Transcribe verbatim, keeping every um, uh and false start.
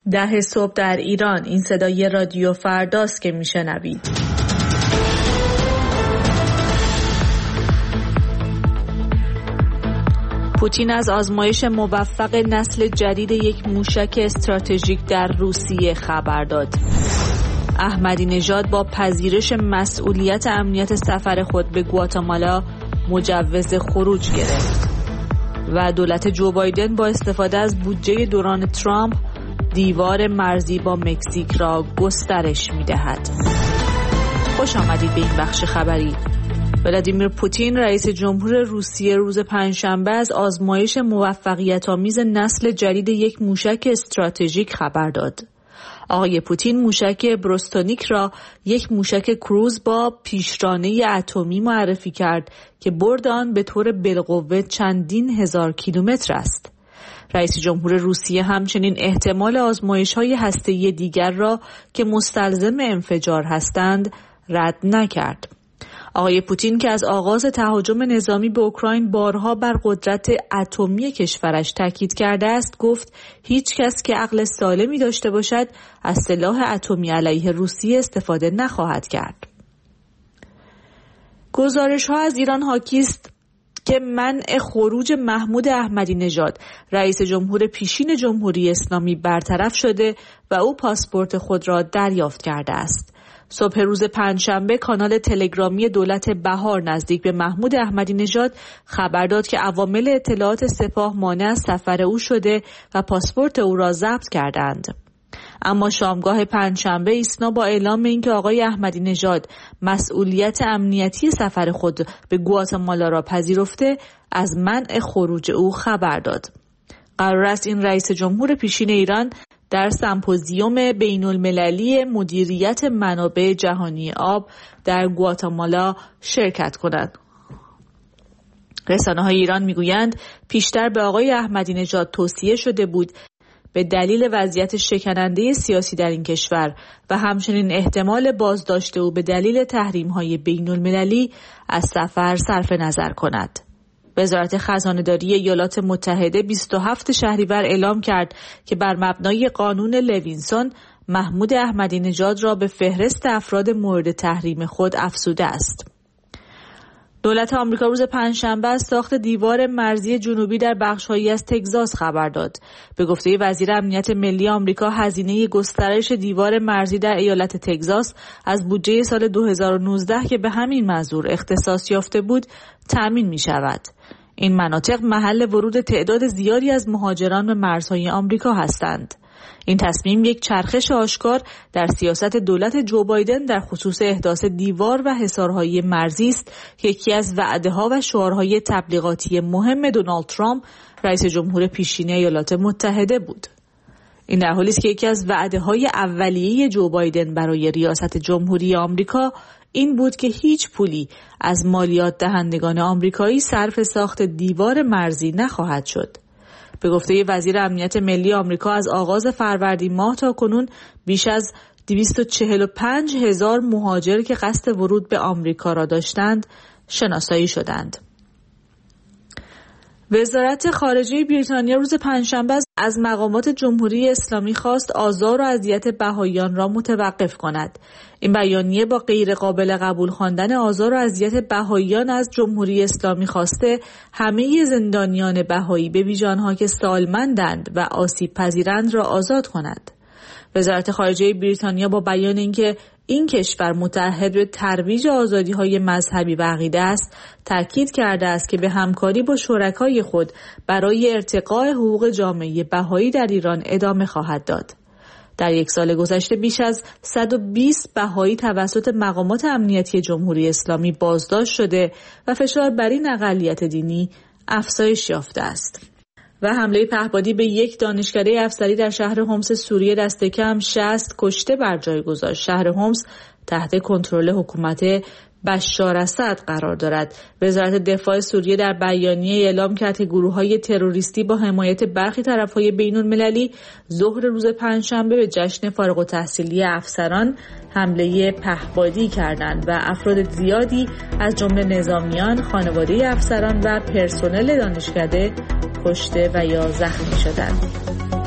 ده صبح در ایران. این صدای رادیو فرداست که میشنوید. پوتین از آزمایش موفق نسل جدید یک موشک استراتژیک در روسیه خبر داد. احمدی نژاد با پذیرش مسئولیت امنیت سفر خود به گواتمالا مجوز خروج گرفت. و دولت جو بایدن با استفاده از بودجه دوران ترامپ دیوار مرزی با مکزیک را گسترش می‌دهد. خوش آمدید به این بخش خبری. ولادیمیر پوتین رئیس جمهور روسیه روز پنجشنبه از آزمایش موفقیت‌آمیز نسل جدید یک موشک استراتژیک خبر داد. آقای پوتین موشک بروستونیک را یک موشک کروز با پیشرانه اتمی معرفی کرد که برد آن به طور بالقوه چندین هزار کیلومتر است. رئیس جمهور روسیه همچنین احتمال آزمایش‌های هسته‌ای دیگر را که مستلزم انفجار هستند رد نکرد. آقای پوتین که از آغاز تهاجم نظامی به اوکراین بارها بر قدرت اتمی کشورش تاکید کرده است، گفت هیچ کس که عقل سالمی داشته باشد از سلاح اتمی علیه روسیه استفاده نخواهد کرد. گزارش‌ها از ایران حاکی است که منع خروج محمود احمدی نژاد رئیس جمهور پیشین جمهوری اسلامی برطرف شده و او پاسپورت خود را دریافت کرده است. صبح روز پنجشنبه کانال تلگرامی دولت بهار نزدیک به محمود احمدی نژاد خبر داد که عوامل اطلاعات سپاه مانع از سفر او شده و پاسپورت او را ضبط کردند. اما شامگاه پنجشنبه ایسنا با اعلام اینکه آقای احمدی نژاد مسئولیت امنیتی سفر خود به گواتمالا را پذیرفته، از منع خروج او خبر داد. قرار است این رئیس جمهور پیشین ایران در سمپوزیوم بین المللی مدیریت منابع جهانی آب در گواتمالا شرکت کند. رسانه‌های ایران میگویند پیشتر به آقای احمدی نژاد توصیه شده بود به دلیل وضعیت شکننده سیاسی در این کشور و همچنین احتمال بازداشت او به دلیل تحریم‌های بین المللی از سفر صرف نظر کند. وزارت خزانه‌داری ایالات متحده بیست و هفتم شهریور اعلام کرد که بر مبنای قانون لوینسون محمود احمدی نژاد را به فهرست افراد مورد تحریم خود افزوده است. دولت آمریکا روز پنجشنبه از ساخت دیوار مرزی جنوبی در بخش‌هایی از تگزاس خبر داد. به گفته وزیر امنیت ملی آمریکا، هزینه گسترش دیوار مرزی در ایالت تگزاس از بودجه سال دو هزار و نوزده که به همین منظور اختصاص یافته بود تأمین می‌شود. این مناطق محل ورود تعداد زیادی از مهاجران به مرزهای آمریکا هستند. این تصمیم یک چرخش آشکار در سیاست دولت جو بایدن در خصوص احداث دیوار و حصارهای مرزی است که یکی از وعده‌ها و شعارهای تبلیغاتی مهم دونالد ترامپ رئیس جمهور پیشین ایالات متحده بود. این در حالی است که یکی از وعده‌های اولیه جو بایدن برای ریاست جمهوری آمریکا این بود که هیچ پولی از مالیات دهندگان آمریکایی صرف ساخت دیوار مرزی نخواهد شد. به گفته وزیر امنیت ملی آمریکا، از آغاز فروردین ماه تا کنون بیش از دویست و چهل و پنج هزار مهاجر که قصد ورود به آمریکا را داشتند شناسایی شدند. وزارت خارجه بریتانیا روز پنجشنبه از مقامات جمهوری اسلامی خواست آزار و اذیت بهائیان را متوقف کند. این بیانیه با غیر قابل قبول خواندن آزار و اذیت بهائیان از جمهوری اسلامی خواسته همه زندانیان بهایی به ویژه آنها که سالمندند و آسیب پذیرند را آزاد کند. وزارت خارجه بریتانیا با بیان اینکه این کشور متعهد به ترویج آزادی‌های مذهبی و عقیده است، تاکید کرده است که به همکاری با شرکای خود برای ارتقاء حقوق جامعه بهایی در ایران ادامه خواهد داد. در یک سال گذشته بیش از صد و بیست بهایی توسط مقامات امنیتی جمهوری اسلامی بازداشت شده و فشار بر این اقلیت دینی افزایش یافته است. و حمله پهپادی به یک دانشکده افسری در شهر حمص سوریه دست کم شصت کشته بر جای گذاشت. شهر حمص تحت کنترل حکومت بشار اسد قرار دارد. وزارت دفاع سوریه در بیانیه اعلام کرد که گروه‌های تروریستی با حمایت برخی طرف‌های بین‌المللی ظهر روز پنجشنبه به جشن فارغ التحصیلی افسران حمله پهپادی کردند و افراد زیادی از جمله نظامیان، خانواده افسران و پرسنل دانشکده کشته و یا زخمی شدند.